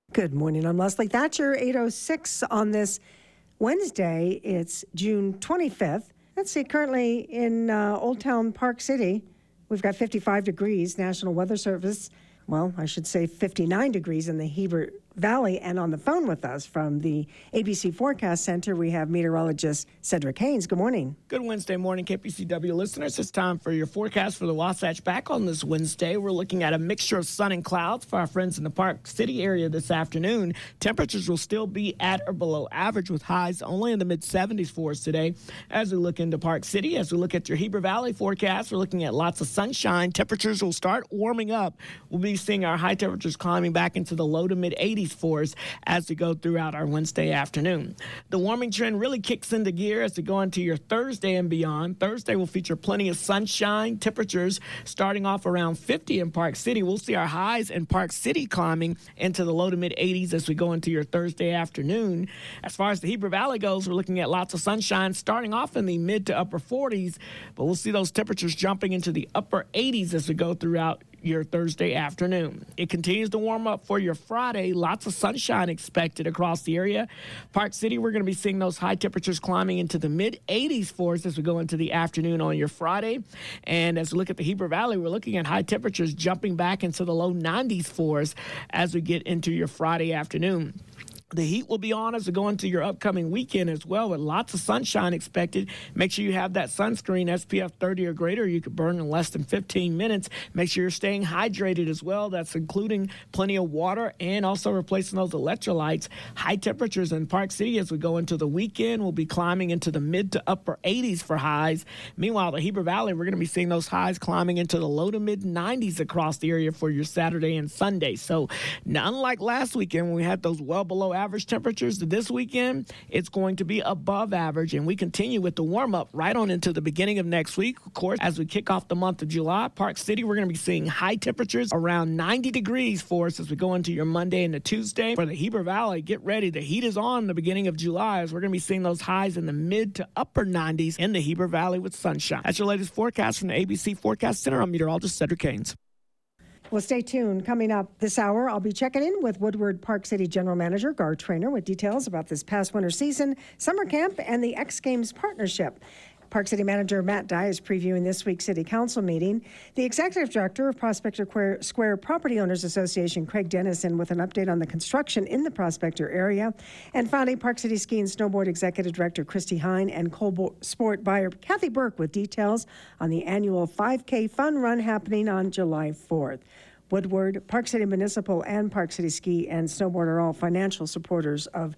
Good morning. I'm Leslie Thatcher, 8:06 on this Wednesday. It's June 25th. Let's see, currently in Old Town Park City, we've got 55 degrees. National Weather Service, well, I should say 59 degrees in the Heber Valley. And on the phone with us from the ABC Forecast Center, we have meteorologist Cedric Haynes. Good morning. Good Wednesday morning, KPCW listeners. It's time for your forecast for the Wasatch. Back on this Wednesday, we're looking at a mixture of sun and clouds for our friends in the Park City area this afternoon. Temperatures will still be at or below average with highs only in the mid-70s for us today. As we look into Park City, as we look at your Heber Valley forecast, we're looking at lots of sunshine. Temperatures will start warming up. We'll be seeing our high temperatures climbing back into the low to mid-80s for us as we go throughout our Wednesday afternoon. The warming trend really kicks into gear as we go into your Thursday and beyond. Thursday will feature plenty of sunshine. Temperatures starting off around 50 in Park City. We'll see our highs in Park City climbing into the low to mid-80s as we go into your Thursday afternoon. As far as the Heber Valley goes, we're looking at lots of sunshine starting off in the mid to upper 40s, but we'll see those temperatures jumping into the upper 80s as we go throughout your Thursday afternoon. It continues to warm up for your Friday. Lots of sunshine expected across the area. Park City, we're going to be seeing those high temperatures climbing into the mid-80s for us as we go into the afternoon on your Friday. And as we look at the Heber Valley, we're looking at high temperatures jumping back into the low 90s for us as we get into your Friday afternoon. The heat will be on as we go into your upcoming weekend as well, with lots of sunshine expected. Make sure you have that sunscreen SPF 30 or greater. You could burn in less than 15 minutes. Make sure you're staying hydrated as well. That's including plenty of water and also replacing those electrolytes. High temperatures in Park City as we go into the weekend will be climbing into the mid to upper 80s for highs. Meanwhile, the Heber Valley, we're going to be seeing those highs climbing into the low to mid 90s across the area for your Saturday and Sunday. So unlike last weekend when we had those well below average temperatures, this weekend it's going to be above average, and we continue with the warm-up right on into the beginning of next week. Of course, as we kick off the month of July, Park City, we're going to be seeing high temperatures around 90 degrees for us as we go into your Monday and the Tuesday. For the Heber Valley, get ready. The heat is on the beginning of July as we're going to be seeing those highs in the mid to upper 90s in the Heber Valley with sunshine. That's your latest forecast from the ABC Forecast Center. I'm meteorologist Cedric Haynes. Well, stay tuned. Coming up this hour, I'll be checking in with Woodward Park City General Manager Gar Trainer with details about this past winter season, summer camp, and the X Games partnership. Park City Manager Matt Dye is previewing this week's City Council meeting. The Executive Director of Prospector Square Property Owners Association, Craig Dennison, with an update on the construction in the Prospector area. And finally, Park City Ski and Snowboard Executive Director Christy Hine and Cold Sport buyer Kathy Burke with details on the annual 5K fun run happening on July 4th. Woodward, Park City Municipal, and Park City Ski and Snowboard are all financial supporters of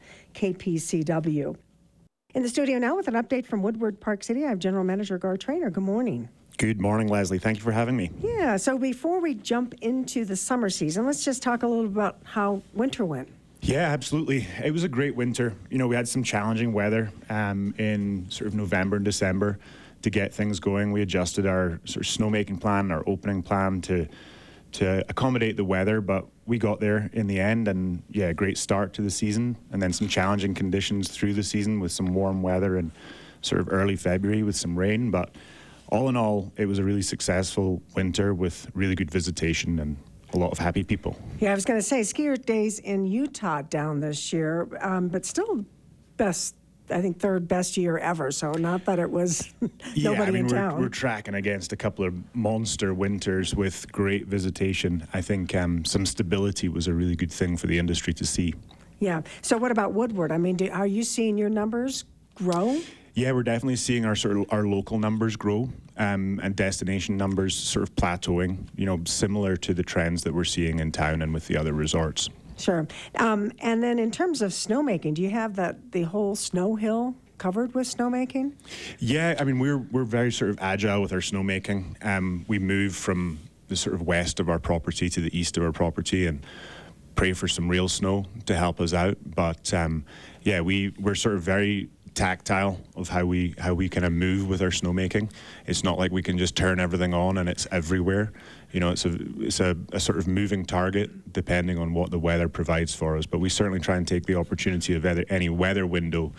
KPCW. In the studio now with an update from Woodward Park City, I have General Manager Gar Trainer. Good morning. Good morning, Leslie. Thank you for having me. Yeah, so before we jump into the summer season, let's just talk a little about how winter went. Yeah, absolutely. It was a great winter. You know, we had some challenging weather in sort of November and December to get things going. We adjusted our sort of snowmaking plan, our opening plan to accommodate the weather, but we got there in the end, and yeah, great start to the season, and then some challenging conditions through the season with some warm weather and sort of early February with some rain, but all in all, it was a really successful winter with really good visitation and a lot of happy people. Yeah, I was going to say, skier days in Utah down this year, but still best, I think, third best year ever. So not that it was nobody in town. We're tracking against a couple of monster winters with great visitation. I think some stability was a really good thing for the industry to see. Yeah. So what about Woodward? I mean, are you seeing your numbers grow? Yeah, we're definitely seeing our local numbers grow and destination numbers sort of plateauing, you know, similar to the trends that we're seeing in town and with the other resorts. Sure. And then in terms of snowmaking, do you have the whole snow hill covered with snowmaking? Yeah, I mean, we're very sort of agile with our snowmaking. We move from the sort of west of our property to the east of our property and pray for some real snow to help us out. But yeah, we're sort of very tactile of how we kind of move with our snowmaking. It's not like we can just turn everything on and it's everywhere. You know, it's a sort of moving target depending on what the weather provides for us. But we certainly try and take the opportunity of any weather window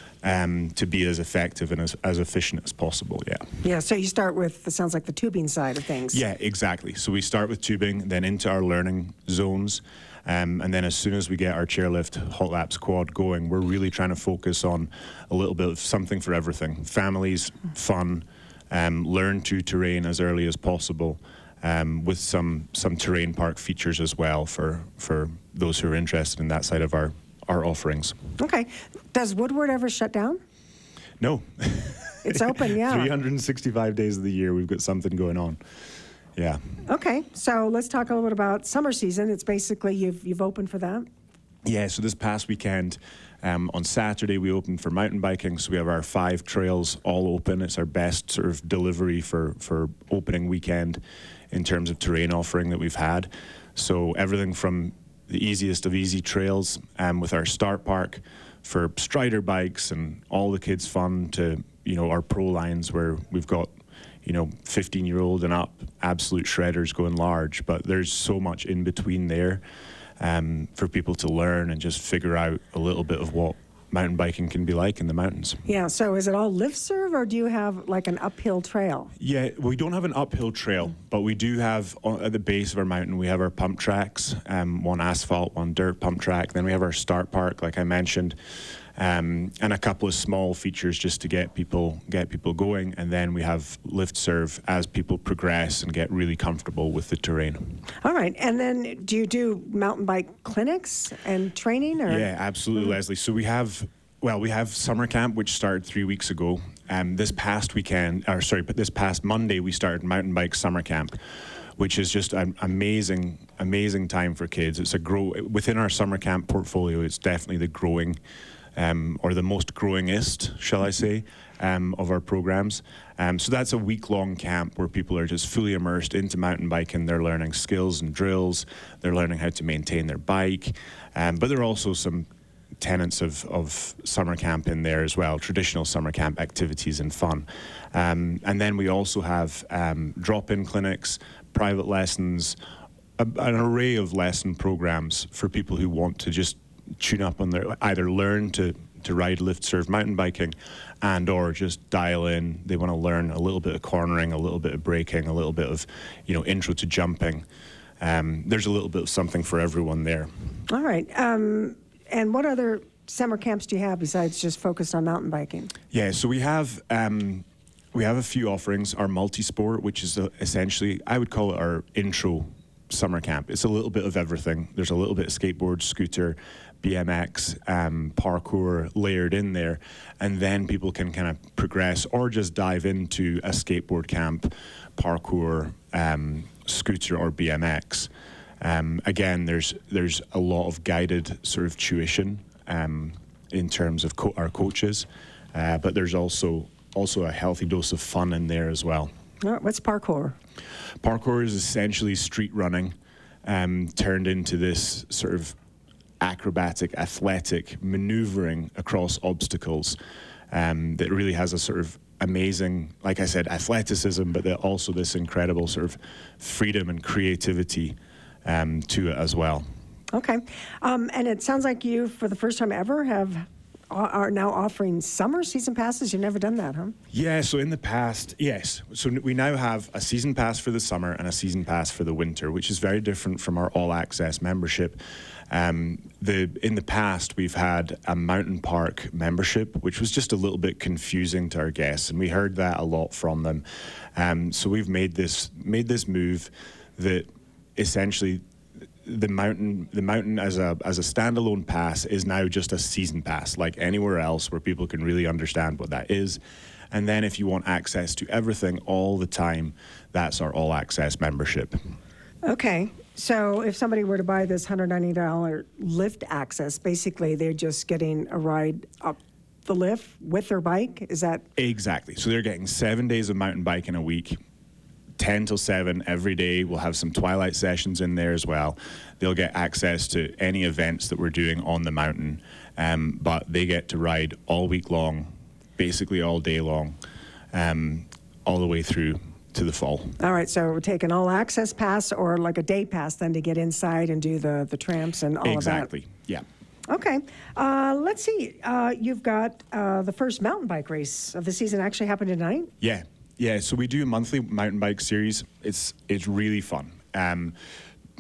to be as effective and as efficient as possible, yeah. Yeah, so you start with, it sounds like the tubing side of things. Yeah, exactly. So we start with tubing, then into our learning zones, And then as soon as we get our chairlift hot laps quad going, we're really trying to focus on a little bit of something for everything. Families, fun, learn to terrain as early as possible, with some terrain park features as well for those who are interested in that side of our offerings. Okay. Does Woodward ever shut down? No. It's open, yeah. 365 days of the year, we've got something going on. Yeah. Okay, so let's talk a little bit about summer season. It's basically you've opened for that. Yeah, so this past weekend, on Saturday, we opened for mountain biking. So we have our 5 trails all open. It's our best sort of delivery for opening weekend in terms of terrain offering that we've had. So everything from the easiest of easy trails with our start park for strider bikes and all the kids' fun to, our pro lines where we've got 15-year-old and up, absolute shredders going large, but there's so much in between there for people to learn and just figure out a little bit of what mountain biking can be like in the mountains. Yeah, so is it all lift serve or do you have like an uphill trail? Yeah, we don't have an uphill trail, but we do have at the base of our mountain, we have our pump tracks, one asphalt, one dirt pump track. Then we have our start park, like I mentioned. And a couple of small features just to get people going, and then we have lift serve as people progress and get really comfortable with the terrain. All right, and then do you do mountain bike clinics and training? Or? Yeah, absolutely, Leslie. So we have summer camp, which started 3 weeks ago. This past Monday, we started mountain bike summer camp, which is just an amazing time for kids. It's within our summer camp portfolio. It's definitely the growing. Or the most growingest, shall I say, of our programs. So that's a week-long camp where people are just fully immersed into mountain biking. They're learning skills and drills. They're learning how to maintain their bike. But there are also some tenets of summer camp in there as well, traditional summer camp activities and fun. And then we also have drop-in clinics, private lessons, an array of lesson programs for people who want to just tune up on either learn to ride lift serve mountain biking and or just dial in. They want to learn a little bit of cornering, a little bit of braking, a little bit of intro to jumping. There's a little bit of something for everyone there. All right. And what other summer camps do you have besides just focused on mountain biking? Yeah, so we have a few offerings. Our multi-sport, which is essentially, I would call it our intro summer camp. It's a little bit of everything. There's a little bit of skateboard, scooter, BMX, parkour layered in there, and then people can kind of progress or just dive into a skateboard camp, parkour, scooter, or BMX. Again, there's a lot of guided sort of tuition in terms of our coaches, but there's also a healthy dose of fun in there as well. What's parkour? Parkour is essentially street running turned into this sort of acrobatic, athletic maneuvering across obstacles that really has a sort of amazing, like I said, athleticism, but also this incredible sort of freedom and creativity to it as well. Okay. And it sounds like you, for the first time ever, are now offering summer season passes. You've never done that, huh? Yeah, so in the past, yes. So we now have a season pass for the summer and a season pass for the winter, which is very different from our all-access membership. In the past, we've had a mountain park membership, which was just a little bit confusing to our guests, and we heard that a lot from them. So we've made this move that essentially the mountain as a standalone pass is now just a season pass, like anywhere else where people can really understand what that is. And then if you want access to everything all the time, that's our all-access membership. Okay. So if somebody were to buy this $190 lift access, basically they're just getting a ride up the lift with their bike? Is that? Exactly. So they're getting 7 days of mountain biking a week. 10 till 7 every day. We'll have some twilight sessions in there as well. They'll get access to any events that we're doing on the mountain, but they get to ride all week long, basically all day long, all the way through to the fall. All right, so we're taking all access pass or like a day pass then to get inside and do the tramps and all of that. Exactly, yeah. Okay, let's see. You've got the first mountain bike race of the season actually happened tonight? Yeah, so we do a monthly mountain bike series. It's really fun.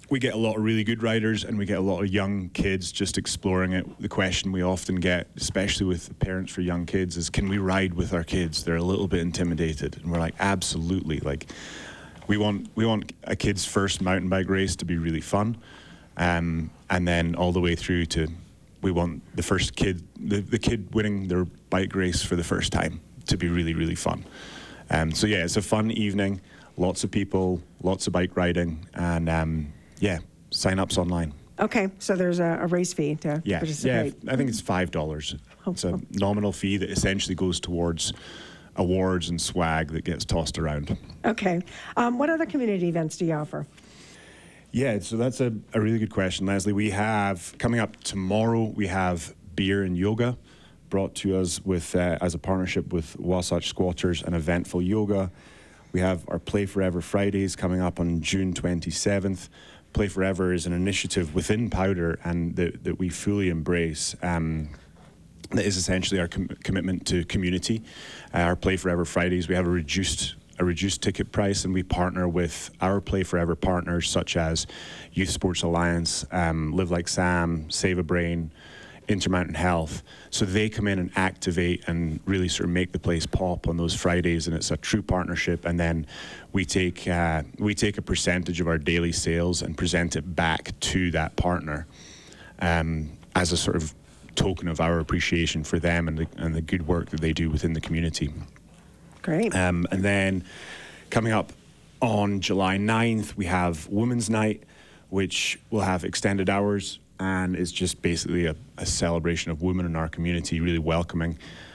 we get a lot of really good riders and we get a lot of young kids just exploring it. The question we often get, especially with parents for young kids, is can we ride with our kids? They're a little bit intimidated. And we're like, absolutely. Like, we want a kid's first mountain bike race to be really fun. And then all the way through to, we want the first kid, the kid winning their bike race for the first time to be really, really fun. So yeah, it's a fun evening, lots of people, lots of bike riding, and sign-ups online. Okay, so there's a race fee to participate. Yeah, I think it's $5. It's a nominal fee that essentially goes towards awards and swag that gets tossed around. Okay. What other community events do you offer? Yeah, so that's a really good question, Leslie. We have, coming up tomorrow, we have beer and yoga brought to us with as a partnership with Wasatch Squatters and Eventful Yoga. We have our Play Forever Fridays coming up on June 27th. Play Forever is an initiative within Powder and that we fully embrace. That is essentially our commitment to community. Our Play Forever Fridays, we have a reduced ticket price, and we partner with our Play Forever partners such as Youth Sports Alliance, Live Like Sam, Save a Brain, Intermountain Health. So they come in and activate and really sort of make the place pop on those Fridays, and it's a true partnership. And then we take a percentage of our daily sales and present it back to that partner as a sort of token of our appreciation for them and the good work that they do within the community. Great. And then coming up on July 9th, we have Women's Night, which will have extended hours, and it's just basically a celebration of women in our community, really welcoming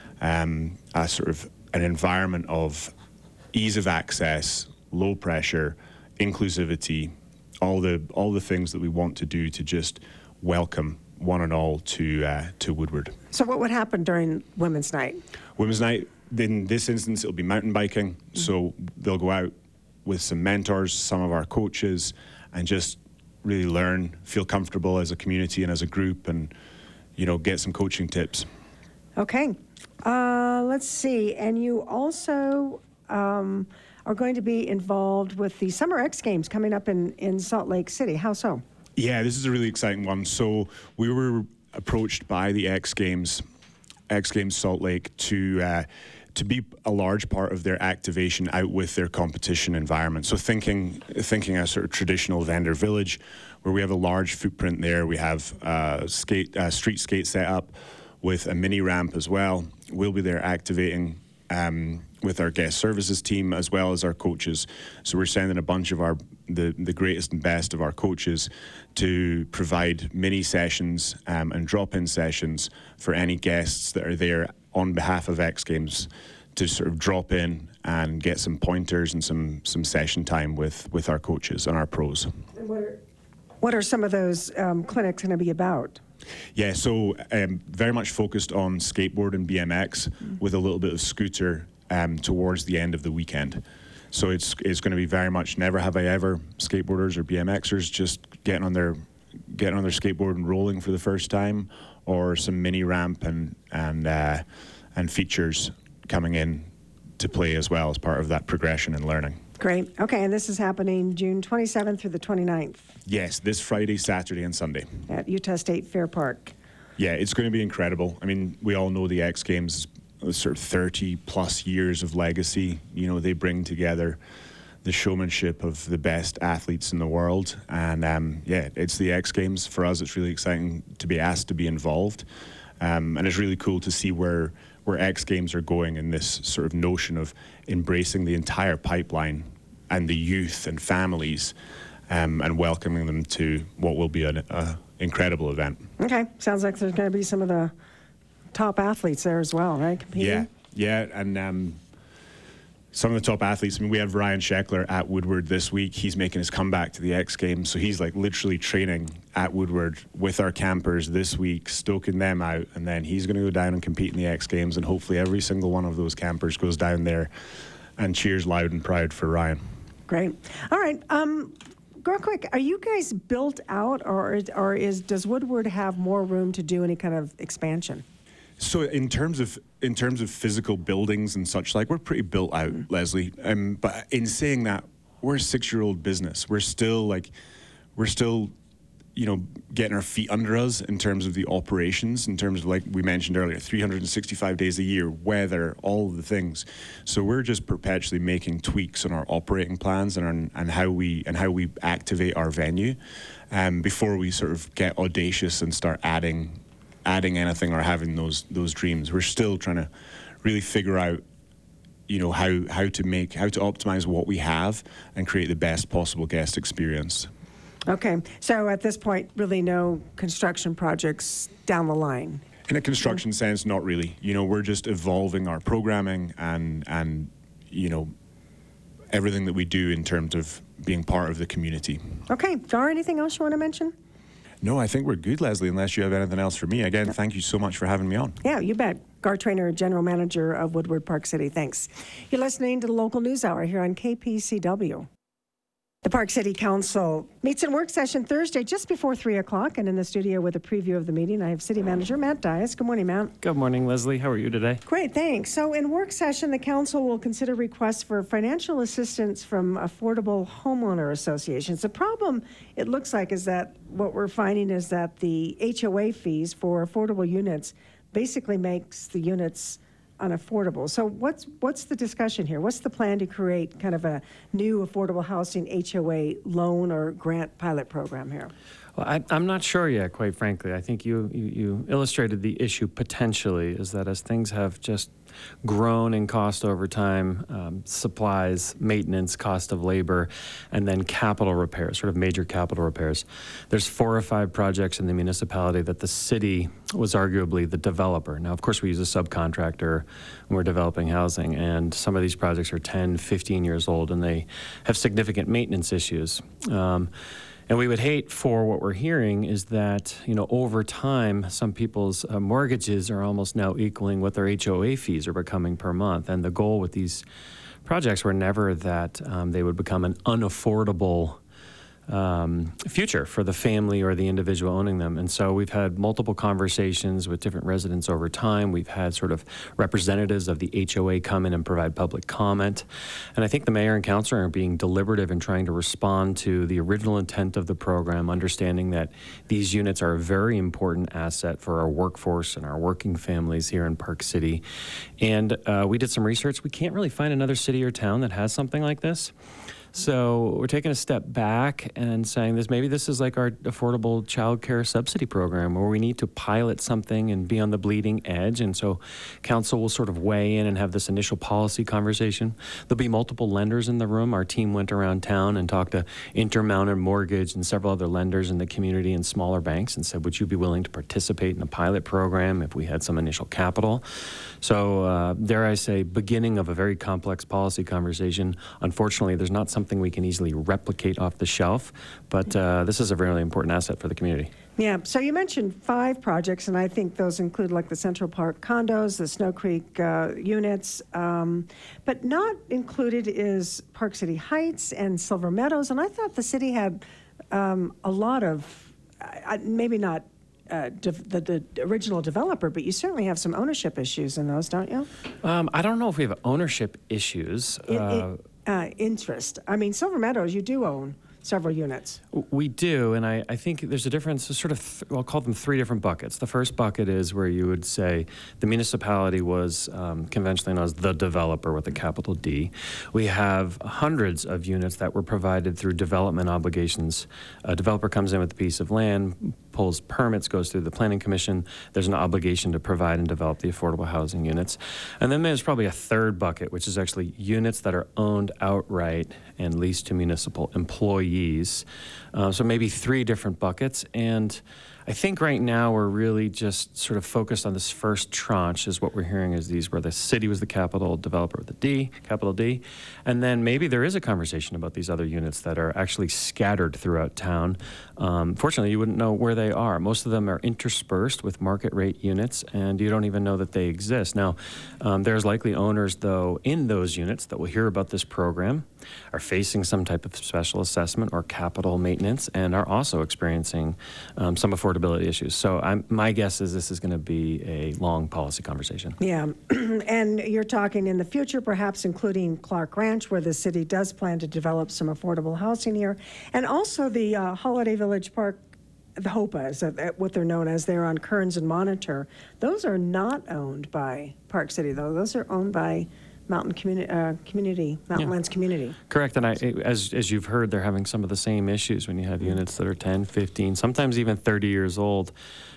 a sort of an environment of ease of access, low pressure, inclusivity, all the things that we want to do to just welcome one and all to Woodward. So what would happen during Women's Night? Women's Night, in this instance, it'll be mountain biking. Mm-hmm. So they'll go out with some mentors, some of our coaches, and just really learn, feel comfortable as a community and as a group, and, get some coaching tips. Okay. Let's see. And you also are going to be involved with the Summer X Games coming up in Salt Lake City. How so? Yeah, this is a really exciting one. So we were approached by the X Games Salt Lake to be a large part of their activation out with their competition environment. So thinking a sort of traditional vendor village where we have a large footprint there. We have street skate set up with a mini ramp as well. We'll be there activating with our guest services team as well as our coaches. So we're sending a bunch of the greatest and best of our coaches to provide mini sessions and drop-in sessions for any guests that are there on behalf of X Games to sort of drop in and get some pointers and some session time with our coaches and our pros. What are some of those clinics going to be about? Yeah, so very much focused on skateboard and BMX with a little bit of scooter towards the end of the weekend. So it's going to be very much never have I ever skateboarders or BMXers just getting on their skateboard and rolling for the first time, or some mini ramp and features coming in to play as well as part of that progression and learning. Great. Okay, and this is happening June 27th through the 29th. Yes, this Friday, Saturday, and Sunday. At Utah State Fair Park. Yeah, it's going to be incredible. I mean, we all know the X Games is sort of 30-plus years of legacy. They bring together the showmanship of the best athletes in the world. And, it's the X Games. For us, it's really exciting to be asked to be involved. And it's really cool to see where X Games are going in this sort of notion of embracing the entire pipeline and the youth and families and welcoming them to what will be an incredible event. Okay. Sounds like there's going to be some of the top athletes there as well, right? Competing? Yeah. And some of the top athletes, I mean, we have Ryan Sheckler at Woodward this week. He's making his comeback to the X Games. So he's like literally training at Woodward with our campers this week, stoking them out. And then he's going to go down and compete in the X Games. And hopefully every single one of those campers goes down there and cheers loud and proud for Ryan. Great. All right. Real quick, are you guys built out, or does Woodward have more room to do any kind of expansion? So in terms of physical buildings and such, like, we're pretty built out, Leslie. But in saying that, we're a 6-year-old business. We're still we're still, you know, getting our feet under us in terms of the operations, in terms of, like we mentioned earlier, 365 days a year, weather, all of the things. So we're just perpetually making tweaks on our operating plans and how we activate our venue, before we sort of get audacious and start adding anything or having those dreams. We're still trying to really figure out, you know, how to optimize what we have and create the best possible guest experience. Okay, so at this point, really no construction projects down the line? In a construction sense, not really. You know, we're just evolving our programming and you know, everything that we do in terms of being part of the community. Okay, Gar, anything else you want to mention? No, I think we're good, Leslie, unless you have anything else for me. Again, thank you so much for having me on. Yeah, you bet. Gar Trainer, General Manager of Woodward Park City. Thanks. You're listening to the Local News Hour here on KPCW. The Park City Council meets in work session Thursday just before 3 o'clock, and in the studio with a preview of the meeting, I have City Manager Matt Dias. Good morning, Matt. Good morning, Leslie. How are you today? Great, thanks. So in work session, the council will consider requests for financial assistance from affordable homeowner associations. The problem, it looks like, is that what we're finding is that the HOA fees for affordable units basically makes the units unaffordable. So what's the discussion here? What's the plan to create kind of a new affordable housing HOA loan or grant pilot program here? Well, I'm not sure yet, quite frankly. I think you illustrated the issue potentially, is that as things have just grown in cost over time, supplies, maintenance, cost of labor, and then capital repairs, sort of major capital repairs. There's 4 or 5 projects in the municipality that the city was arguably the developer. Now, of course, we use a subcontractor when we're developing housing, and some of these projects are 10, 15 years old, and they have significant maintenance issues. And we would hate for what we're hearing is that, you know, over time, some people's mortgages are almost now equaling what their HOA fees are becoming per month. And the goal with these projects were never that they would become an unaffordable future for the family or the individual owning them. And so we've had multiple conversations with different residents over time. We've had sort of representatives of the HOA come in and provide public comment. And I think the mayor and council are being deliberative in trying to respond to the original intent of the program, understanding that these units are a very important asset for our workforce and our working families here in Park City. And we did some research. We can't really find another city or town that has something like this. So we're taking a step back and saying maybe this is like our affordable child care subsidy program, where we need to pilot something and be on the bleeding edge. And so council will sort of weigh in and have this initial policy conversation. There'll be multiple lenders in the room. Our team went around town and talked to Intermountain Mortgage and several other lenders in the community and smaller banks and said, would you be willing to participate in a pilot program if we had some initial capital? So dare I say, beginning of a very complex policy conversation. Unfortunately, there's not something we can easily replicate off the shelf, but this is a really important asset for the community. Yeah, so you mentioned 5 projects, and I think those include like the Central Park condos, the Snow Creek units, but not included is Park City Heights and Silver Meadows, and I thought the city had a lot of, maybe not the original developer, but you certainly have some ownership issues in those, don't you? I don't know if we have ownership issues. Interest. I mean, Silver Meadows, you do own several units. We do, and I think there's a difference, sort of, I'll call them 3 different buckets. The first bucket is where you would say the municipality was conventionally known as the developer with a capital D. We have hundreds of units that were provided through development obligations. A developer comes in with a piece of land, pulls permits, goes through the planning commission. There's an obligation to provide and develop the affordable housing units. And then there's probably a third bucket, which is actually units that are owned outright and leased to municipal employees. So maybe 3 different buckets. And I think right now we're really just sort of focused on this first tranche, is what we're hearing is these where the city was the capital developer with a D, capital D. And then maybe there is a conversation about these other units that are actually scattered throughout town. Fortunately, you wouldn't know where they are. Most of them are interspersed with market rate units, and you don't even know that they exist. Now, there's likely owners, though, in those units that will hear about this program, are facing some type of special assessment or capital maintenance, and are also experiencing some affordability affordability issues. So my guess is this is going to be a long policy conversation. Yeah, and you're talking in the future, perhaps including Clark Ranch, where the city does plan to develop some affordable housing here, and also the Holiday Village Park, the HOPA is what they're known as. They're on Kearns and Monitor. Those are not owned by Park City, though. Those are owned by Mountain Lands Community. Correct, and as you've heard, they're having some of the same issues when you have units that are 10, 15, sometimes even 30 years old.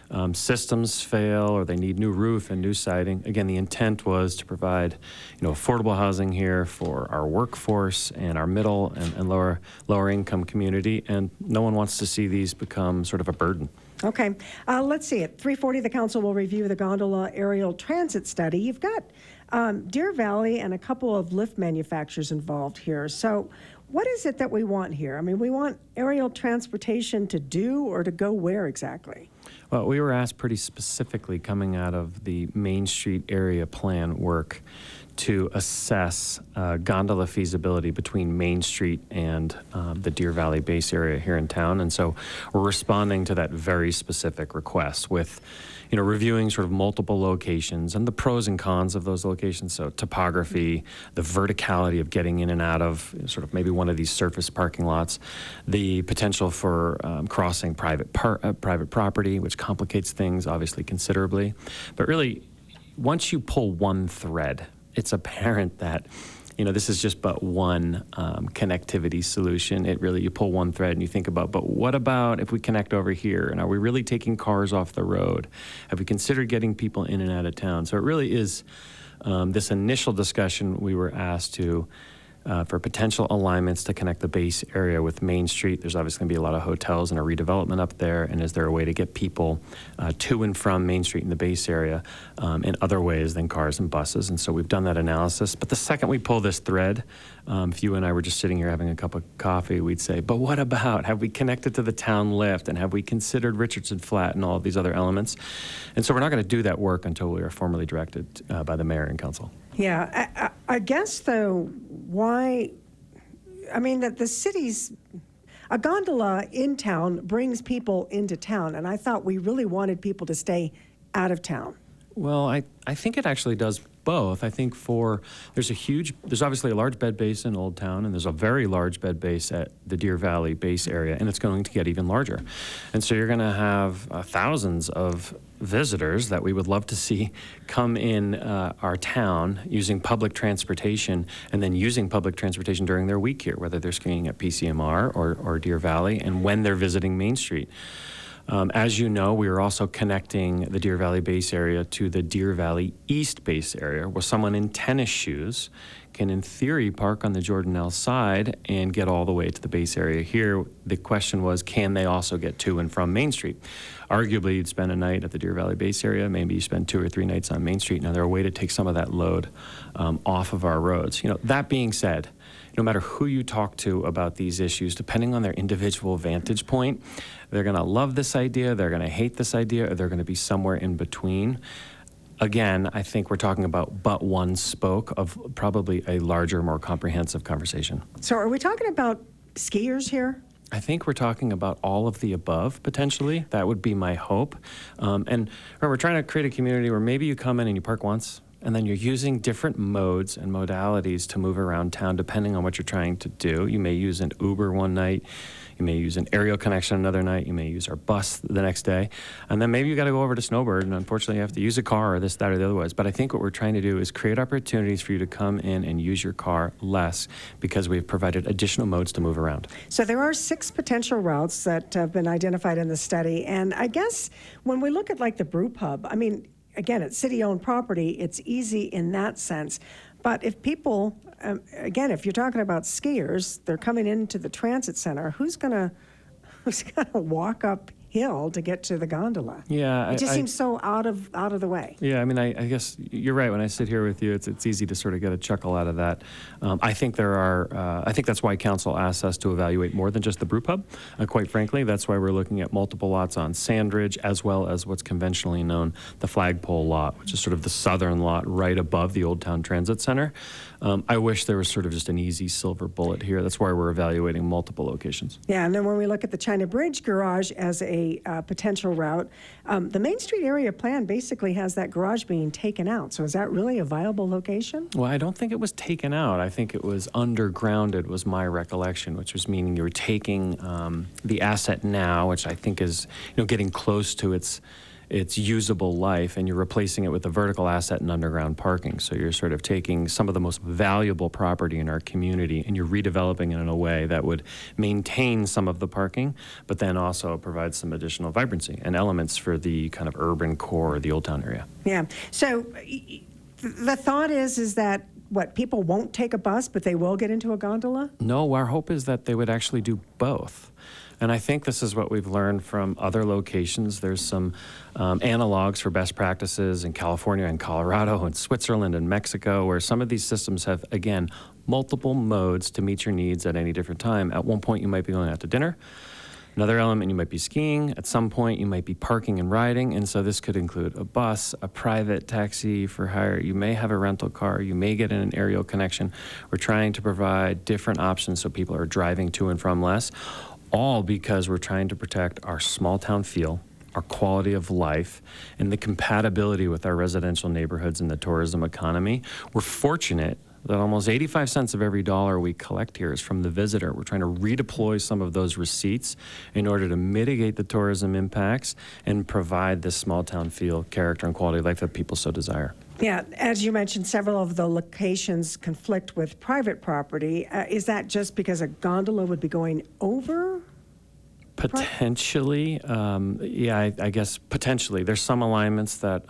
Systems fail, or they need new roof and new siding. Again, the intent was to provide, affordable housing here for our workforce and our middle and lower income community, and no one wants to see these become sort of a burden. Okay, let's see. At 3:40, the council will review the gondola aerial transit study. You've got Deer Valley and a couple of lift manufacturers involved here. So what is it that we want here? I mean, we want aerial transportation to do or to go where exactly? Well, we were asked pretty specifically coming out of the Main Street area plan work to assess gondola feasibility between Main Street and the Deer Valley base area here in town. And so we're responding to that very specific request with, reviewing sort of multiple locations and the pros and cons of those locations. So topography, the verticality of getting in and out of sort of maybe one of these surface parking lots, the potential for crossing private property, which complicates things obviously considerably. But really, once you pull one thread, it's apparent that, this is just but one connectivity solution. You pull one thread and you think about, but what about if we connect over here? And are we really taking cars off the road? Have we considered getting people in and out of town? So it really is this initial discussion we were asked to, for potential alignments to connect the base area with Main Street. There's obviously going to be a lot of hotels and a redevelopment up there, and is there a way to get people to and from Main Street in the base area in other ways than cars and buses? And so we've done that analysis. But the second we pull this thread, if you and I were just sitting here having a cup of coffee, we'd say, but what about, have we connected to the town lift, and have we considered Richardson Flat and all of these other elements? And so we're not going to do that work until we are formally directed by the mayor and council. Yeah, I guess, though, that the city's, a gondola in town brings people into town, and I thought we really wanted people to stay out of town. Well, I think it actually does both. I think there's obviously a large bed base in Old Town, and there's a very large bed base at the Deer Valley base area, and it's going to get even larger. And so you're going to have thousands of visitors that we would love to see come in our town using public transportation, and then using public transportation during their week here, whether they're skiing at PCMR or Deer Valley, and when they're visiting Main Street. As you know, we are also connecting the Deer Valley base area to the Deer Valley East base area, where someone in tennis shoes can, in theory, park on the Jordanelle side and get all the way to the base area here. The question was, can they also get to and from Main Street? Arguably, you'd spend a night at the Deer Valley base area. Maybe you spend 2 or 3 nights on Main Street. Now, there's a way to take some of that load off of our roads. That being said, no matter who you talk to about these issues, depending on their individual vantage point, they're going to love this idea, they're going to hate this idea, or they're going to be somewhere in between. Again, I think we're talking about but one spoke of probably a larger, more comprehensive conversation. So are we talking about skiers here? I think we're talking about all of the above, potentially. That would be my hope. And remember, we're trying to create a community where maybe you come in and you park once, and then you're using different modes and modalities to move around town depending on what you're trying to do. You may use an Uber one night. You may use an aerial connection another night. You may use our bus the next day. And then maybe you got to go over to Snowbird, and unfortunately you have to use a car or this, that, or the other ways. But I think what we're trying to do is create opportunities for you to come in and use your car less, because we've provided additional modes to move around. So there are 6 potential routes that have been identified in the study. And I guess when we look at like the brew pub, again, it's city-owned property. It's easy in that sense. But if people, again, if you're talking about skiers, they're coming into the transit center, who's gonna walk uphill to get to the gondola? Yeah, it just seems so out of the way. Yeah, I guess you're right. When I sit here with you, it's easy to sort of get a chuckle out of that. I think that's why council asked us to evaluate more than just the brew pub. Quite frankly, that's why we're looking at multiple lots on Sandridge, as well as what's conventionally known the Flagpole lot, which is sort of the southern lot right above the Old Town Transit Center. I wish there was sort of just an easy silver bullet here. That's why we're evaluating multiple locations. Yeah, and then when we look at the China Bridge garage as a a potential route. The Main Street area plan basically has that garage being taken out. So is that really a viable location? Well, I don't think it was taken out. I think it was undergrounded was my recollection, which was meaning you were taking the asset now, which I think is getting close to its usable life, and you're replacing it with a vertical asset and underground parking. So you're sort of taking some of the most valuable property in our community and you're redeveloping it in a way that would maintain some of the parking, but then also provide some additional vibrancy and elements for the kind of urban core of the Old Town area. Yeah. So the thought is that what, people won't take a bus, but they will get into a gondola? No, our hope is that they would actually do both. And I think this is what we've learned from other locations. There's some analogs for best practices in California and Colorado and Switzerland and Mexico, where some of these systems have, again, multiple modes to meet your needs at any different time. At one point, you might be going out to dinner. Another element, you might be skiing. At some point, you might be parking and riding. And so this could include a bus, a private taxi for hire. You may have a rental car. You may get an aerial connection. We're trying to provide different options so people are driving to and from less, all because we're trying to protect our small town feel, our quality of life, and the compatibility with our residential neighborhoods and the tourism economy. We're fortunate that almost 85 cents of every dollar we collect here is from the visitor. We're trying to redeploy some of those receipts in order to mitigate the tourism impacts and provide this small town feel, character, and quality of life that people so desire. Yeah, as you mentioned, several of the locations conflict with private property. Is that just because a gondola would be going over? Potentially, I guess potentially. There's some alignments that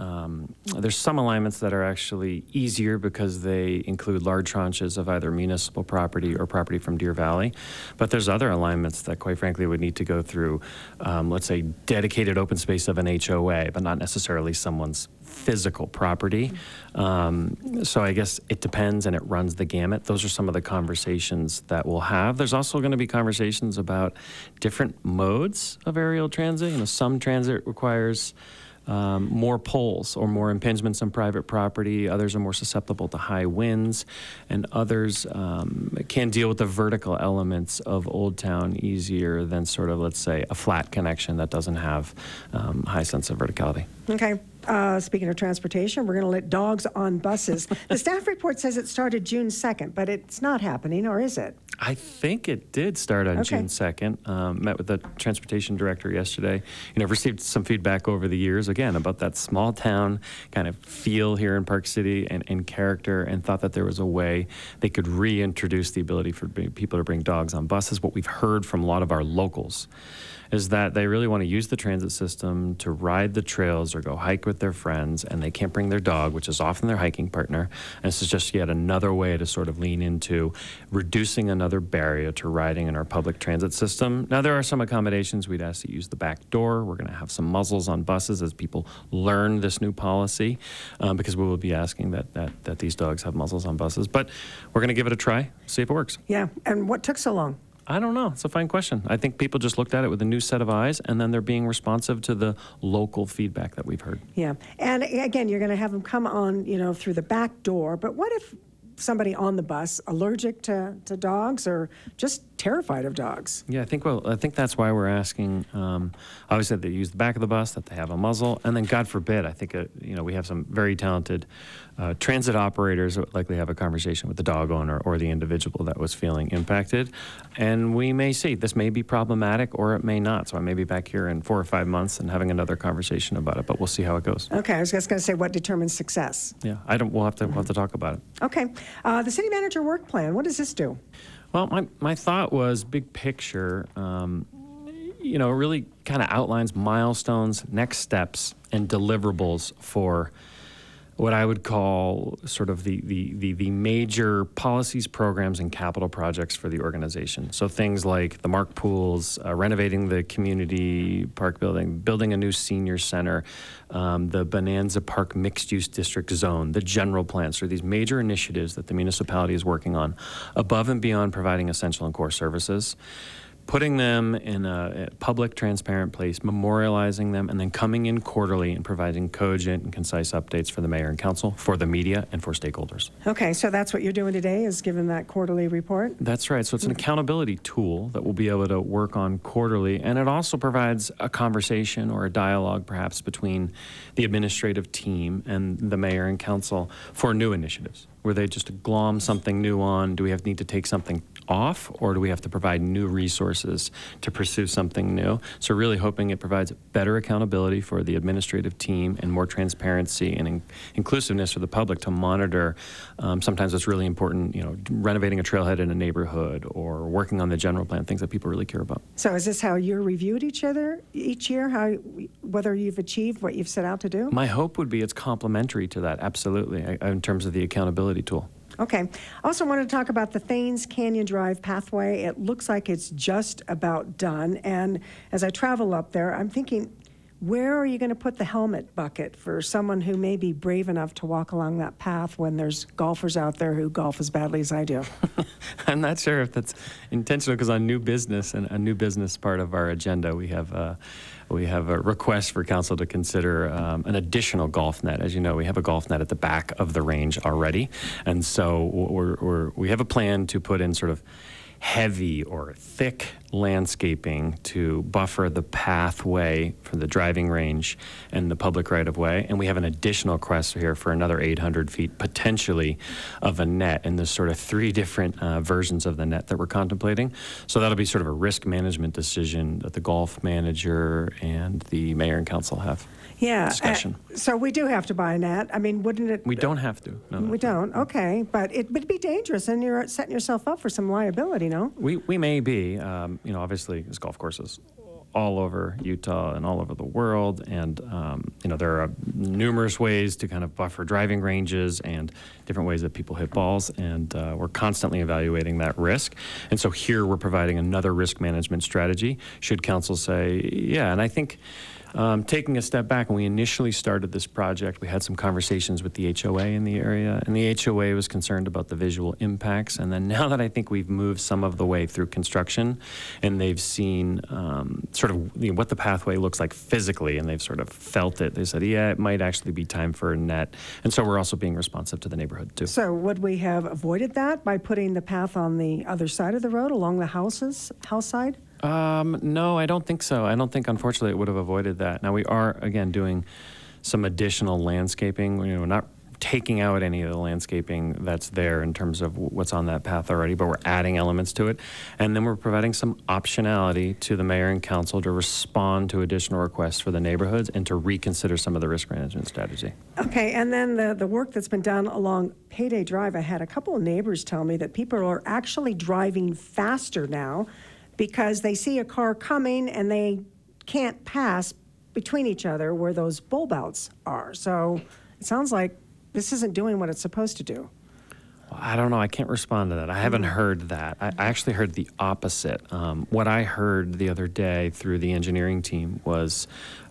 are actually easier because they include large tranches of either municipal property or property from Deer Valley. But there's other alignments that, quite frankly, would need to go through, let's say, dedicated open space of an HOA, but not necessarily someone's physical property. So I guess it depends, and it runs the gamut. Those are some of the conversations that we'll have. There's also going to be conversations about different modes of aerial transit. Some transit requires more poles or more impingements on private property. Others are more susceptible to high winds, and others can deal with the vertical elements of Old Town easier than sort of, let's say, a flat connection that doesn't have high sense of verticality. Okay. Speaking of transportation, we're going to let dogs on buses. The staff report says it started June 2nd, but it's not happening, or is it? I think it did start on June 2nd. Met with the transportation director yesterday. Received some feedback over the years, again, about that small town kind of feel here in Park City and character, and thought that there was a way they could reintroduce the ability for people to bring dogs on buses. What we've heard from a lot of our locals is that they really want to use the transit system to ride the trails or go hike with their friends, and they can't bring their dog, which is often their hiking partner. And this is just yet another way to sort of lean into reducing another barrier to riding in our public transit system. Now, there are some accommodations. We'd ask to use the back door. We're going to have some muzzles on buses as people learn this new policy, because we will be asking that these dogs have muzzles on buses. But we're going to give it a try, see if it works. Yeah, and what took so long? I don't know. It's a fine question. I think people just looked at it with a new set of eyes, and then they're being responsive to the local feedback that we've heard. Yeah. And again, you're going to have them come on, through the back door. But what if somebody on the bus allergic to dogs or just terrified of dogs? Yeah, I think that's why we're asking, obviously, that they use the back of the bus, that they have a muzzle, and then, God forbid, I think, we have some very talented transit operators that would likely have a conversation with the dog owner or the individual that was feeling impacted. And we may see this may be problematic or it may not. So I may be back here in 4 or 5 months and having another conversation about it, but we'll see how it goes. Okay, I was just going to say, what determines success? Yeah, we'll have to talk about it. Okay. The city manager work plan, what does this do? Well, my thought was big picture, really kind of outlines milestones, next steps, and deliverables for what I would call sort of the major policies, programs, and capital projects for the organization. So things like the Mark Pools, renovating the community park building, building a new senior center, the Bonanza Park mixed-use district zone, the general plan. So these major initiatives that the municipality is working on, above and beyond providing essential and core services. putting them in a public, transparent place, memorializing them, and then coming in quarterly and providing cogent and concise updates for the mayor and council, for the media, and for stakeholders. Okay, so that's what you're doing today, is giving that quarterly report? That's right. So it's an accountability tool that we'll be able to work on quarterly, and it also provides a conversation or a dialogue perhaps between the administrative team and the mayor and council for new initiatives. Were they just to glom something new on? Do we need to take something off, or do we have to provide new resources to pursue something new? So really hoping it provides better accountability for the administrative team and more transparency and inclusiveness for the public to monitor sometimes what's really important, renovating a trailhead in a neighborhood or working on the general plan, things that people really care about. So is this how you're reviewed each year, whether you've achieved what you've set out to do? My hope would be it's complementary to that, absolutely, in terms of the accountability tool. Okay. I also want to talk about the Thanes Canyon Drive pathway. It looks like it's just about done. And as I travel up there, I'm thinking, where are you going to put the helmet bucket for someone who may be brave enough to walk along that path when there's golfers out there who golf as badly as I do? I'm not sure if that's intentional, because on new business and a new business part of our agenda, we have a request for council to consider an additional golf net. As you know, we have a golf net at the back of the range already. And so we have a plan to put in sort of heavy or thick landscaping to buffer the pathway from the driving range and the public right-of-way. And we have an additional request here for another 800 feet, potentially, of a net. And there's sort of 3 different versions of the net that we're contemplating. So that'll be sort of a risk management decision that the golf manager and the mayor and council have. Yeah. Discussion. So we do have to buy a net. I mean, wouldn't it? We don't have to. No. We don't. Okay. But it would be dangerous, and you're setting yourself up for some liability, no? We may be. Obviously, there's golf courses all over Utah and all over the world, and there are numerous ways to kind of buffer driving ranges and different ways that people hit balls, and we're constantly evaluating that risk. And so here we're providing another risk management strategy should council say, yeah. And I think taking a step back, when we initially started this project, we had some conversations with the HOA in the area, and the HOA was concerned about the visual impacts. And then now that I think we've moved some of the way through construction, and they've seen sort of what the pathway looks like physically, and they've sort of felt it, they said, yeah, it might actually be time for a net. And so we're also being responsive to the neighborhood, too. So would we have avoided that by putting the path on the other side of the road, along the house side? No, I don't think so. I don't think, unfortunately, it would have avoided that. Now, we are, again, doing some additional landscaping. We're not taking out any of the landscaping that's there in terms of what's on that path already, but we're adding elements to it. And then we're providing some optionality to the mayor and council to respond to additional requests for the neighborhoods and to reconsider some of the risk management strategy. Okay, and then the work that's been done along Payday Drive, I had a couple of neighbors tell me that people are actually driving faster now because they see a car coming and they can't pass between each other where those bulb outs are. So it sounds like this isn't doing what it's supposed to do. Well, I don't know. I can't respond to that. I haven't heard that. I actually heard the opposite. What I heard the other day through the engineering team was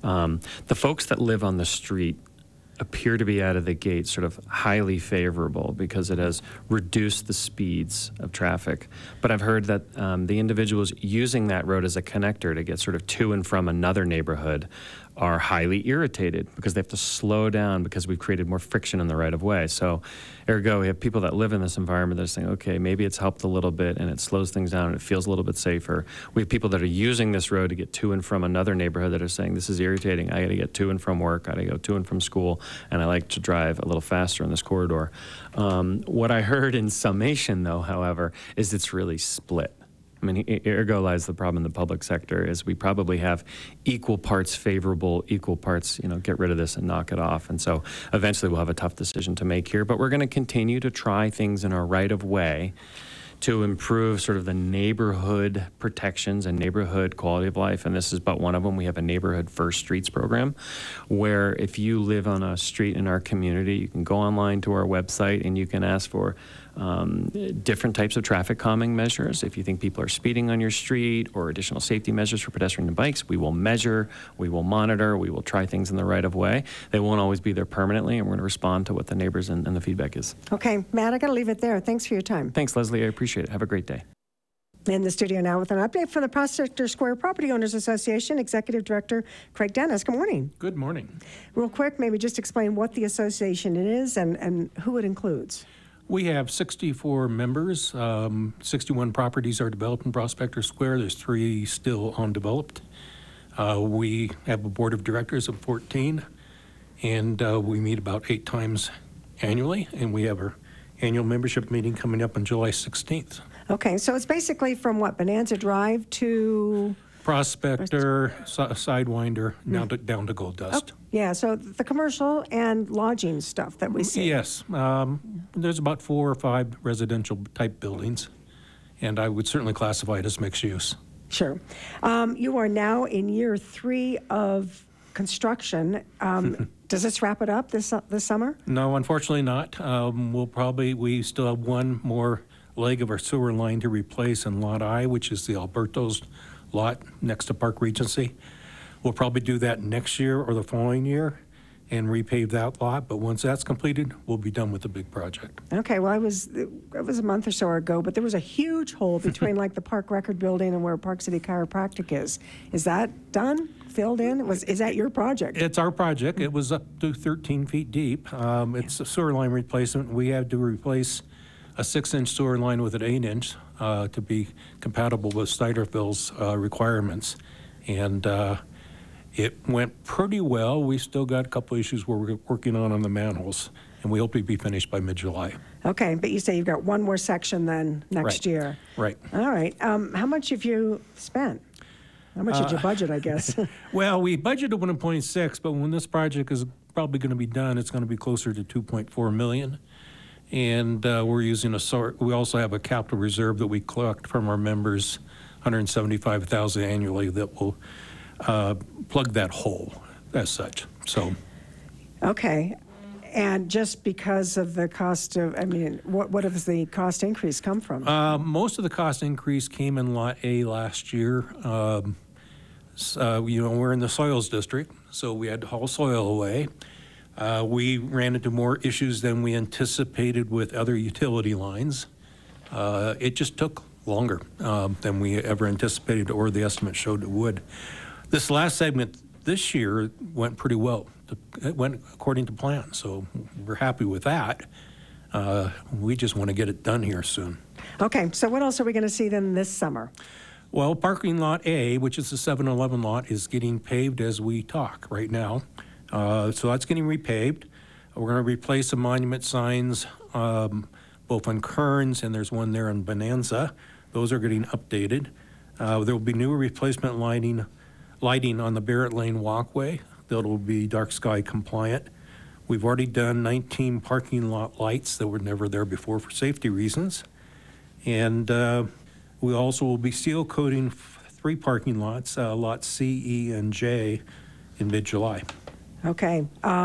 the folks that live on the street appear to be out of the gate sort of highly favorable because it has reduced the speeds of traffic. But I've heard that the individuals using that road as a connector to get sort of to and from another neighborhood are highly irritated because they have to slow down because we've created more friction in the right of way. So ergo, we have people that live in this environment that are saying, okay, maybe it's helped a little bit and it slows things down and it feels a little bit safer. We have people that are using this road to get to and from another neighborhood that are saying, this is irritating. I got to get to and from work. I got to go to and from school. And I like to drive a little faster in this corridor. What I heard in summation, though, however, is it's really split. I mean, ergo lies the problem in the public sector is we probably have equal parts favorable, equal parts, get rid of this and knock it off. And so eventually we'll have a tough decision to make here. But we're going to continue to try things in our right of way to improve sort of the neighborhood protections and neighborhood quality of life. And this is but one of them. We have a Neighborhood First Streets program where if you live on a street in our community, you can go online to our website and you can ask for different types of traffic calming measures. If you think people are speeding on your street or additional safety measures for pedestrians and bikes, we will measure, we will monitor, we will try things in the right of way. They won't always be there permanently, and we're going to respond to what the neighbors and the feedback is. Okay, Matt, I got to leave it there. Thanks for your time. Thanks, Leslie. I appreciate it. Have a great day. In the studio now with an update from the Prospector Square Property Owners Association, Executive Director Craig Dennis. Good morning. Good morning. Real quick, maybe just explain what the association is and who it includes. We have 64 members. 61 properties are developed in Prospector Square. There's 3 still undeveloped. We have a board of directors of 14, and we meet about 8 times annually, and we have our annual membership meeting coming up on July 16th. Okay, so it's basically from what, Bonanza Drive to... Prospector, Sidewinder, down to Gold Dust. Yeah, so the commercial and lodging stuff that we see. Yes. There's about 4 or 5 residential type buildings, and I would certainly classify it as mixed use. Sure. You are now in year 3 of construction. Does this wrap it up this summer? No, unfortunately not. We still have one more leg of our sewer line to replace in Lot I, which is the Alberto's lot next to Park Regency. We'll probably do that next year or the following year and repave that lot. But once that's completed, we'll be done with the big project. Okay, well, it was a month or so ago, but there was a huge hole between like the Park Record Building and where Park City Chiropractic is. Is that done? Filled in? Is that your project? It's our project. It was up to 13 feet deep. It's a sewer line replacement. We had to replace a 6-inch sewer line with an 8-inch to be compatible with Snyderville's requirements. And it went pretty well. We still got a couple issues we're working on the manholes, and we hope to be finished by mid-July. Okay, but you say you've got one more section then next year. Right. All right. How much have you spent? How much did you budget, I guess? Well, we budgeted 1.6, but when this project is probably going to be done, it's going to be closer to 2.4 million. And we're using we also have a capital reserve that we collect from our members, $175,000 annually, that will plug that hole as such. So. Okay. And just because of the cost of, what does the cost increase come from? Most of the cost increase came in Lot A last year. We're in the soils district, so we had to haul soil away. We ran into more issues than we anticipated with other utility lines. It just took longer than we ever anticipated or the estimate showed it would. This last segment this year went pretty well. It went according to plan, so we're happy with that. We just want to get it done here soon. Okay, so what else are we going to see then this summer? Well, parking lot A, which is the 7-Eleven lot, is getting paved as we talk right now. So that's getting repaved. We're going to replace the monument signs both on Kearns, and there's one there on Bonanza. Those are getting updated. There will be new replacement lighting on the Barrett Lane walkway that will be dark sky compliant. We've already done 19 parking lot lights that were never there before for safety reasons. And we also will be seal coating 3 parking lots, lots C, E, and J, in mid-July. Okay.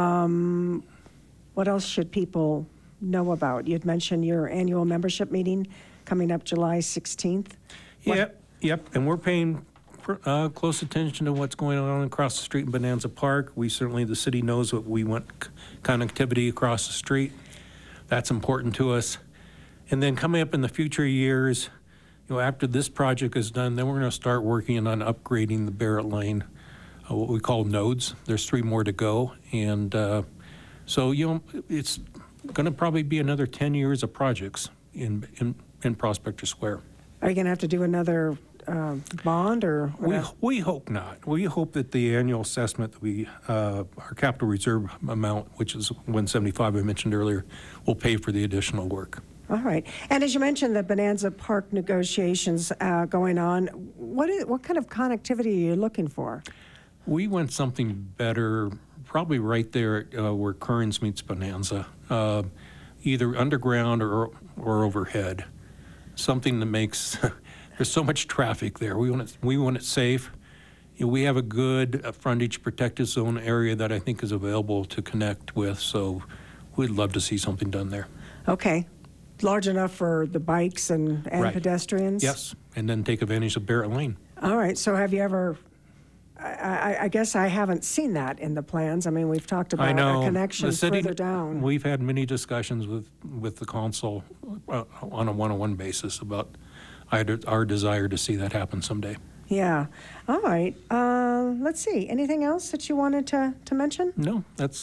What else should people know about? You'd mentioned your annual membership meeting coming up July 16th. Yep. And we're paying close attention to what's going on across the street in Bonanza Park. The city knows that we want connectivity across the street. That's important to us. And then coming up in the future years, after this project is done, then we're going to start working on upgrading the Barrett Lane, what we call nodes. There's 3 more to go. And so it's going to probably be another 10 years of projects in Prospector Square. Are you going to have to do another bond or? We hope not. We hope that the annual assessment that our capital reserve amount, which is 175 I mentioned earlier, will pay for the additional work. All right. And as you mentioned, the Bonanza Park negotiations going on, what kind of connectivity are you looking for? We want something better, probably right there where Kearns meets Bonanza, either underground or overhead. Something that makes there's so much traffic there. We want it safe. We have a good frontage protected zone area that I think is available to connect with. So we'd love to see something done there. Okay. Large enough for the bikes and right. pedestrians? Yes, and then take advantage of Barrett Lane. All right, so have you ever, I guess I haven't seen that in the plans. I mean, we've talked about a connection further down. We've had many discussions with the council on a one-on-one basis about our desire to see that happen someday. Yeah. All right. Let's see. Anything else that you wanted to mention? No, that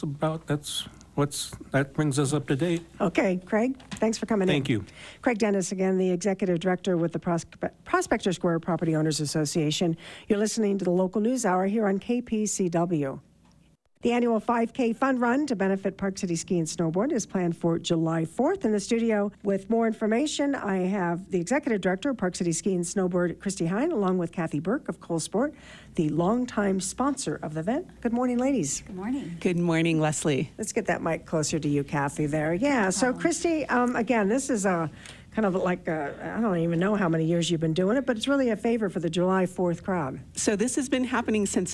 brings us up to date. Okay, Craig, thanks for coming in. Thank you. Craig Dennis, again, the Executive Director with the Prospector Square Property Owners Association. You're listening to the Local News Hour here on KPCW. The annual 5K Fun Run to benefit Park City Ski and Snowboard is planned for July 4th. In the studio with more information, I have the Executive Director of Park City Ski and Snowboard, Christy Hine, along with Kathy Burke of Cole Sport, the longtime sponsor of the event. Good morning, ladies. Good morning. Good morning, Leslie. Let's get that mic closer to you, Kathy, there. Yeah, so Christy, again, this is a kind of like, I don't even know how many years you've been doing it, but it's really a favor for the July 4th crowd. So this has been happening since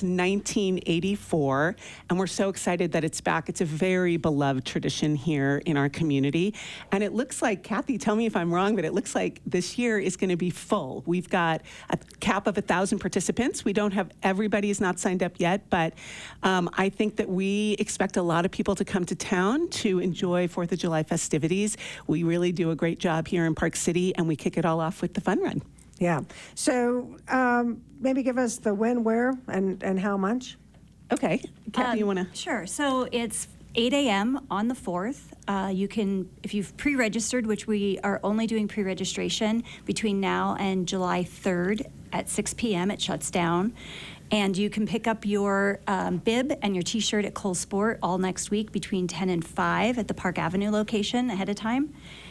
1984, and we're so excited that it's back. It's a very beloved tradition here in our community. And it looks like, Kathy, tell me if I'm wrong, but it looks like this year is going to be full. We've got a cap of 1,000 participants. We don't have, everybody's not signed up yet, but I think that we expect a lot of people to come to town to enjoy 4th of July festivities. We really do a great job here in Park City, and we kick it all off with the fun run. Yeah. So maybe give us the when, where, and how much. Okay. Kathy, you want to? Sure. So it's 8 a.m. on the 4th. You can, if you've pre-registered, which we are only doing pre-registration between now and July 3rd at 6 p.m. It shuts down. And you can pick up your bib and your T-shirt at Cole Sport all next week between 10 and 5 at the Park Avenue location ahead of time.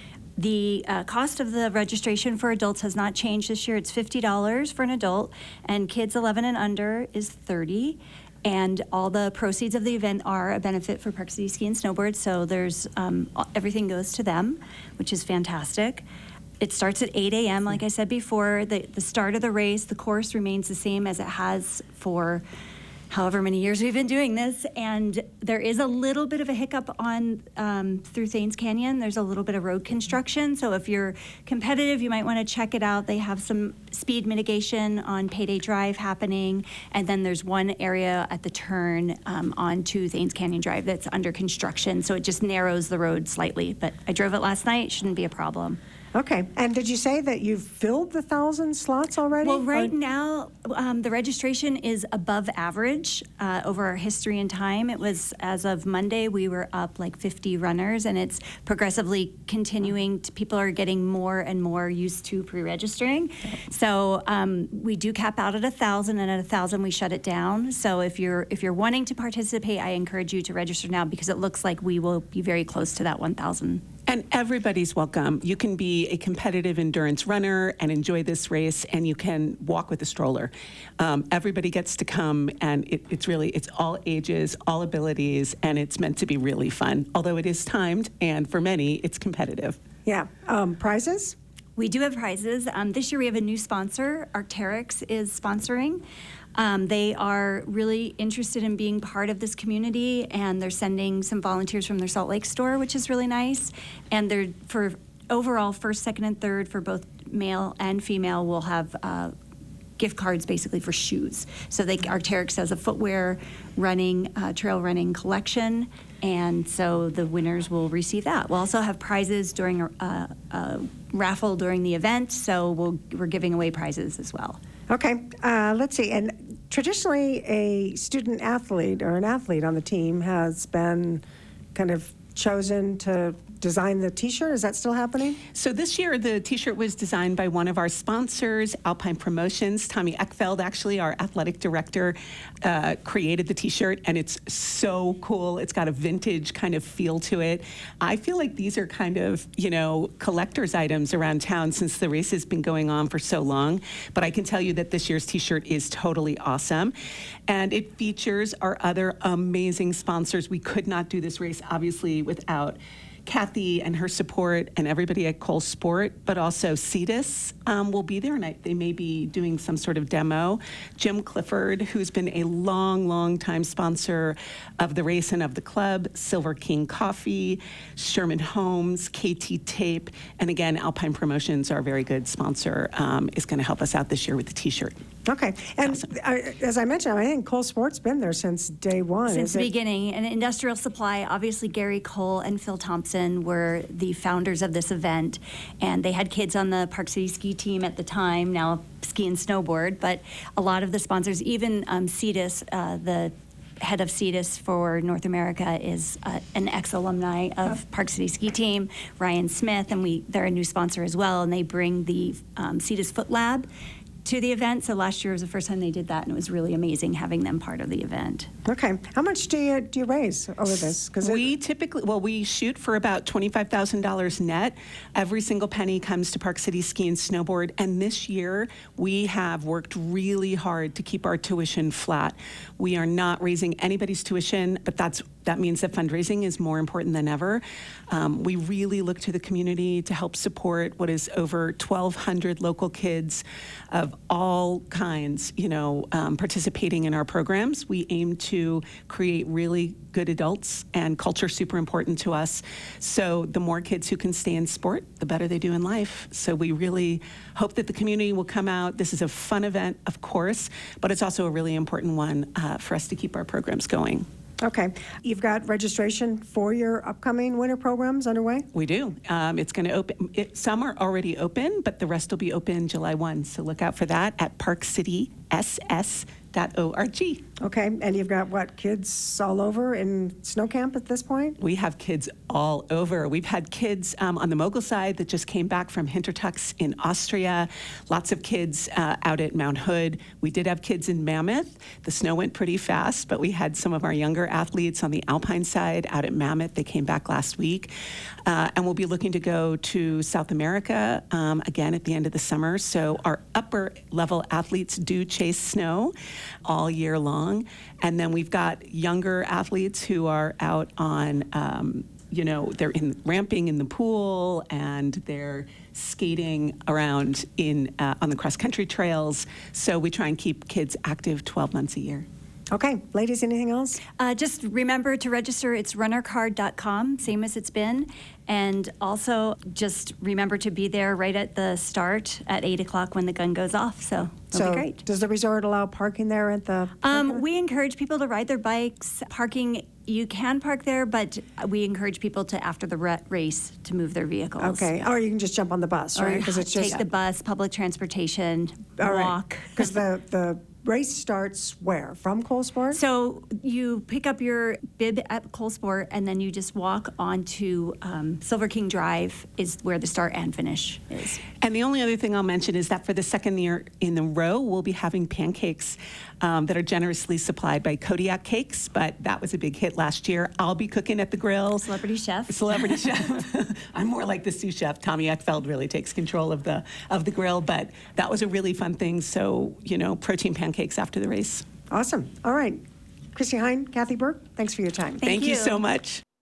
The cost of the registration for adults has not changed this year. It's $50 for an adult, and kids 11 and under is $30. And all the proceeds of the event are a benefit for Park City Ski and Snowboard, so there's everything goes to them, which is fantastic. It starts at 8 a.m., like I said before. The start of the race, the course remains the same as it has for however many years we've been doing this, and there is a little bit of a hiccup on through Thanes Canyon. There's a little bit of road construction, so if you're competitive, you might want to check it out. They have some speed mitigation on Payday Drive happening, and then there's one area at the turn onto Thanes Canyon Drive that's under construction, so it just narrows the road slightly. But I drove it last night. It shouldn't be a problem. Okay. And did you say that you've filled the 1,000 slots already? Well, right now, the registration is above average over our history and time. It was, as of Monday, we were up like 50 runners, and it's progressively continuing. People are getting more and more used to pre-registering. So we do cap out at 1,000, and at 1,000 we shut it down. So if you're wanting to participate, I encourage you to register now, because it looks like we will be very close to that 1,000. And everybody's welcome. You can be a competitive endurance runner and enjoy this race, and you can walk with a stroller. Everybody gets to come, and it's all ages, all abilities, and it's meant to be really fun, although it is timed, and for many, it's competitive. Yeah. Prizes? We do have prizes. This year we have a new sponsor. Arc'teryx is sponsoring. They are really interested in being part of this community, and they're sending some volunteers from their Salt Lake store, which is really nice. And they're, for overall first, second, and third, for both male and female, will have gift cards basically for shoes. So Arc'teryx has a footwear running, trail running collection, and so the winners will receive that. We'll also have prizes during a raffle during the event, so we're giving away prizes as well. Okay. Let's see. And traditionally, a student athlete or an athlete on the team has been kind of chosen to design the T-shirt. Is that still happening? So this year, the T-shirt was designed by one of our sponsors, Alpine Promotions. Tommy Eckfeld, actually, our athletic director, created the T-shirt, and it's so cool. It's got a vintage kind of feel to it. I feel like these are kind of, collector's items around town since the race has been going on for so long. But I can tell you that this year's T-shirt is totally awesome. And it features our other amazing sponsors. We could not do this race, obviously, without Kathy and her support and everybody at Cole Sport, but also Cetus will be there, and they may be doing some sort of demo. Jim Clifford, who's been a long time sponsor of the race and of the club, Silver King Coffee, Sherman Homes, KT Tape, and again, Alpine Promotions, our very good sponsor, is going to help us out this year with the T-shirt. Okay. And as I mentioned, I think Cole Sport's been there since day one. Since the beginning. And Industrial Supply, obviously Gary Cole and Phil Thompson were the founders of this event. And they had kids on the Park City ski team at the time, now ski and snowboard. But a lot of the sponsors, even Cetus, the head of Cetus for North America, is an ex-alumni of Park City ski team, Ryan Smith, and they're a new sponsor as well. And they bring the Cetus Foot Lab to the event. So last year was the first time they did that, and it was really amazing having them part of the event. Okay. How much do you raise over this? We typically, we shoot for about $25,000 net. Every single penny comes to Park City Ski and Snowboard. And this year, we have worked really hard to keep our tuition flat. We are not raising anybody's tuition, but that means that fundraising is more important than ever. We really look to the community to help support what is over 1,200 local kids of all kinds, participating in our programs. We aim to create really good adults, and culture is super important to us. So the more kids who can stay in sport, the better they do in life. So we really hope that the community will come out. This is a fun event, of course, but it's also a really important one for us to keep our programs going. Okay. You've got registration for your upcoming winter programs underway? We do. It's going to open. Some are already open, but the rest will be open July 1. So look out for that at parkcityss.org. Okay. And you've got, kids all over in snow camp at this point? We have kids all over. We've had kids on the mogul side that just came back from Hintertux in Austria. Lots of kids out at Mount Hood. We did have kids in Mammoth. The snow went pretty fast, but we had some of our younger athletes on the Alpine side out at Mammoth. They came back last week. And we'll be looking to go to South America again at the end of the summer. So our upper level athletes do chase snow all year long. And then we've got younger athletes who are out on, they're ramping in the pool, and they're skating around on the cross-country trails. So we try and keep kids active 12 months a year. Okay. Ladies, anything else? Just remember to register. It's runnercard.com, same as it's been. And also just remember to be there right at the start at 8 o'clock when the gun goes off. So it'll be great. Does the resort allow parking there at the... We encourage people to ride their bikes. Parking, you can park there, but we encourage people to, after the race, to move their vehicles. Okay. Or you can just jump on the bus, right? Or take the bus, public transportation, walk. Because the race starts where? From Cole Sport? So you pick up your bib at Cole Sport, and then you just walk onto Silver King Drive is where the start and finish is. And the only other thing I'll mention is that for the second year in a row, we'll be having pancakes that are generously supplied by Kodiak Cakes, but that was a big hit last year. I'll be cooking at the grill. Celebrity chef. I'm more like the sous chef. Tommy Eckfeld really takes control of the grill, but that was a really fun thing. So, protein pancakes after the race. Awesome. All right. Christy Hine, Kathy Burke, thanks for your time. Thank you so much.